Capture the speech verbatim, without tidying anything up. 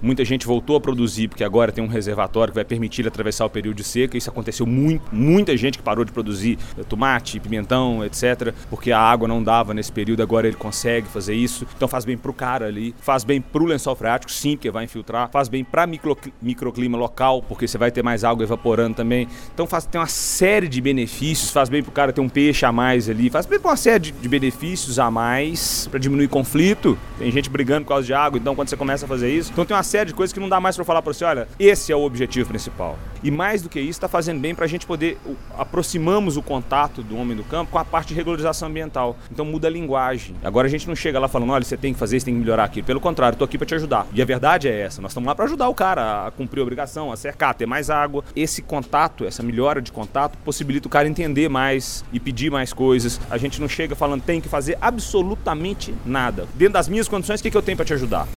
Muita gente voltou a produzir porque agora tem um reservatório que vai permitir ele atravessar o período de seca. Isso aconteceu muito, muita gente que parou de produzir tomate, pimentão, etcétera, porque a água não dava nesse período, agora ele consegue fazer isso. Então faz bem pro cara ali, faz bem pro lençol freático, sim, porque vai infiltrar, faz bem para micro, microclima local, porque você vai ter mais água evaporando também. Então faz, tem uma série de benefícios, faz bem pro cara ter um peixe a mais ali, faz bem pra uma série de, de benefícios a mais para diminuir conflito. Tem gente brigando por causa de água, então quando você começa a fazer isso, então tem uma série de coisas que não dá mais para falar para você, olha, esse é o objetivo principal. E mais do que isso, está fazendo bem para a gente poder, o, aproximamos o contato do homem do campo com a parte de regularização ambiental. Então muda a linguagem. Agora a gente não chega lá falando, olha, você tem que fazer isso, tem que melhorar aquilo. Pelo contrário, estou aqui para te ajudar. E a verdade é essa, nós estamos lá para ajudar o cara a cumprir a obrigação, a cercar, a ter mais água. Esse contato, essa melhora de contato, possibilita o cara entender mais e pedir mais coisas. A gente não chega falando, tem que fazer absolutamente nada. Dentro das minhas condições, o que, que eu tenho para te ajudar?